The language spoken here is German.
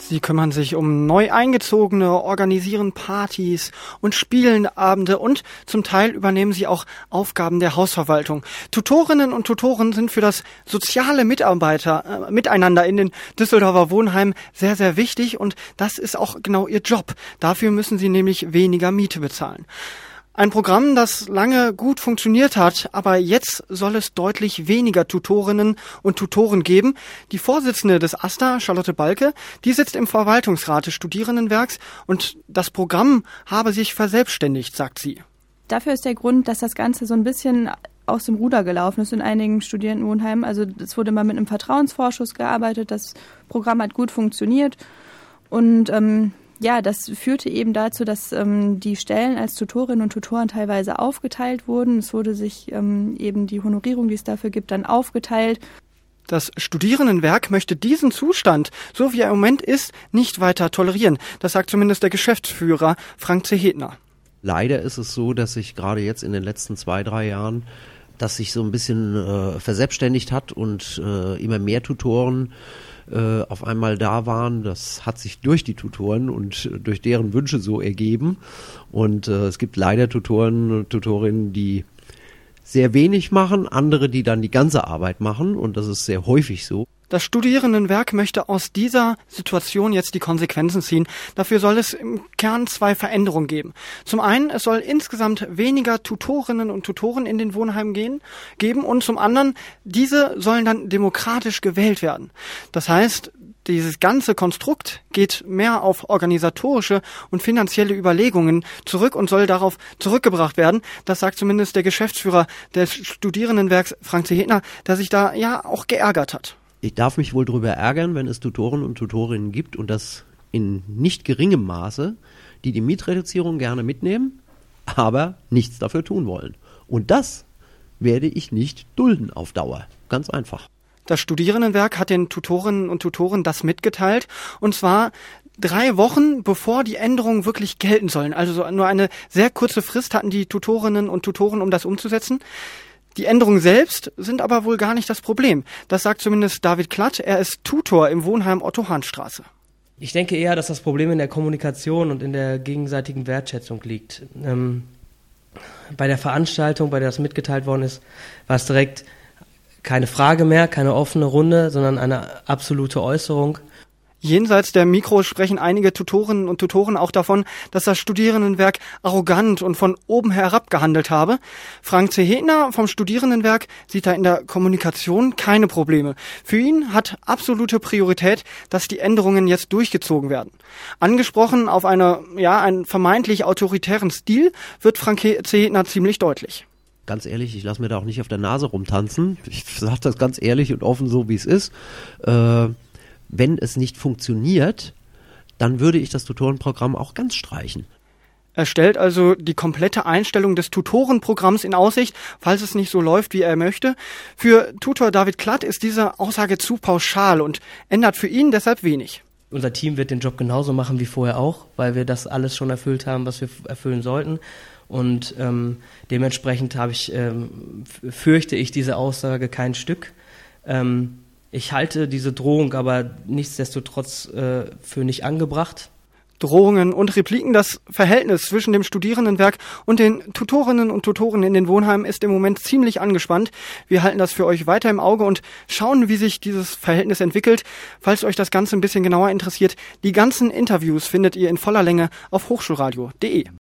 Sie kümmern sich um neu Eingezogene, organisieren Partys und spielen Abende und zum Teil übernehmen sie auch Aufgaben der Hausverwaltung. Tutorinnen und Tutoren sind für das soziale Miteinander in den Düsseldorfer Wohnheimen sehr, sehr wichtig und das ist auch genau ihr Job. Dafür müssen sie nämlich weniger Miete bezahlen. Ein Programm, das lange gut funktioniert hat, aber jetzt soll es deutlich weniger Tutorinnen und Tutoren geben. Die Vorsitzende des AStA, Charlotte Balke, die sitzt im Verwaltungsrat des Studierendenwerks und das Programm habe sich verselbstständigt, sagt sie. Dafür ist der Grund, dass das Ganze so ein bisschen aus dem Ruder gelaufen ist in einigen Studierendenwohnheimen. Also es wurde mal mit einem Vertrauensvorschuss gearbeitet, das Programm hat gut funktioniert und das führte eben dazu, dass die Stellen als Tutorinnen und Tutoren teilweise aufgeteilt wurden. Es wurde sich eben die Honorierung, die es dafür gibt, dann aufgeteilt. Das Studierendenwerk möchte diesen Zustand, so wie er im Moment ist, nicht weiter tolerieren. Das sagt zumindest der Geschäftsführer Frank Zehetner. Leider ist es so, dass sich gerade jetzt in den letzten 2-3 Jahren das sich so ein bisschen verselbstständigt hat und immer mehr Tutoren auf einmal da waren. Das hat sich durch die Tutoren und durch deren Wünsche so ergeben. Und es gibt leider Tutoren und Tutorinnen, die sehr wenig machen, andere, die dann die ganze Arbeit machen. Und das ist sehr häufig so. Das Studierendenwerk möchte aus dieser Situation jetzt die Konsequenzen ziehen. Dafür soll es im Kern 2 Veränderungen geben. Zum einen, es soll insgesamt weniger Tutorinnen und Tutoren in den Wohnheimen geben und zum anderen, diese sollen dann demokratisch gewählt werden. Das heißt, dieses ganze Konstrukt geht mehr auf organisatorische und finanzielle Überlegungen zurück und soll darauf zurückgebracht werden. Das sagt zumindest der Geschäftsführer des Studierendenwerks, Frank Zehetner, der sich da ja auch geärgert hat. Ich darf mich wohl darüber ärgern, wenn es Tutoren und Tutorinnen gibt und das in nicht geringem Maße, die Mietreduzierung gerne mitnehmen, aber nichts dafür tun wollen. Und das werde ich nicht dulden auf Dauer. Ganz einfach. Das Studierendenwerk hat den Tutorinnen und Tutoren das mitgeteilt und zwar 3 Wochen, bevor die Änderungen wirklich gelten sollen. Also nur eine sehr kurze Frist hatten die Tutorinnen und Tutoren, um das umzusetzen. Die Änderungen selbst sind aber wohl gar nicht das Problem. Das sagt zumindest David Klatt. Er ist Tutor im Wohnheim Otto-Hahn-Straße. Ich denke eher, dass das Problem in der Kommunikation und in der gegenseitigen Wertschätzung liegt. Bei der Veranstaltung, bei der das mitgeteilt worden ist, war es direkt keine Frage mehr, keine offene Runde, sondern eine absolute Äußerung. Jenseits der Mikros sprechen einige Tutorinnen und Tutoren auch davon, dass das Studierendenwerk arrogant und von oben herab gehandelt habe. Frank Zehetner vom Studierendenwerk sieht da in der Kommunikation keine Probleme. Für ihn hat absolute Priorität, dass die Änderungen jetzt durchgezogen werden. Angesprochen auf einen vermeintlich autoritären Stil wird Frank Zehetner ziemlich deutlich. Ganz ehrlich, ich lasse mir da auch nicht auf der Nase rumtanzen. Ich sage das ganz ehrlich und offen so, wie es ist. Wenn es nicht funktioniert, dann würde ich das Tutorenprogramm auch ganz streichen. Er stellt also die komplette Einstellung des Tutorenprogramms in Aussicht, falls es nicht so läuft, wie er möchte. Für Tutor David Klatt ist diese Aussage zu pauschal und ändert für ihn deshalb wenig. Unser Team wird den Job genauso machen wie vorher auch, weil wir das alles schon erfüllt haben, was wir erfüllen sollten. Und dementsprechend fürchte ich diese Aussage kein Stück. Ich halte diese Drohung aber nichtsdestotrotz für nicht angebracht. Drohungen und Repliken, das Verhältnis zwischen dem Studierendenwerk und den Tutorinnen und Tutoren in den Wohnheimen ist im Moment ziemlich angespannt. Wir halten das für euch weiter im Auge und schauen, wie sich dieses Verhältnis entwickelt. Falls euch das Ganze ein bisschen genauer interessiert, die ganzen Interviews findet ihr in voller Länge auf hochschulradio.de.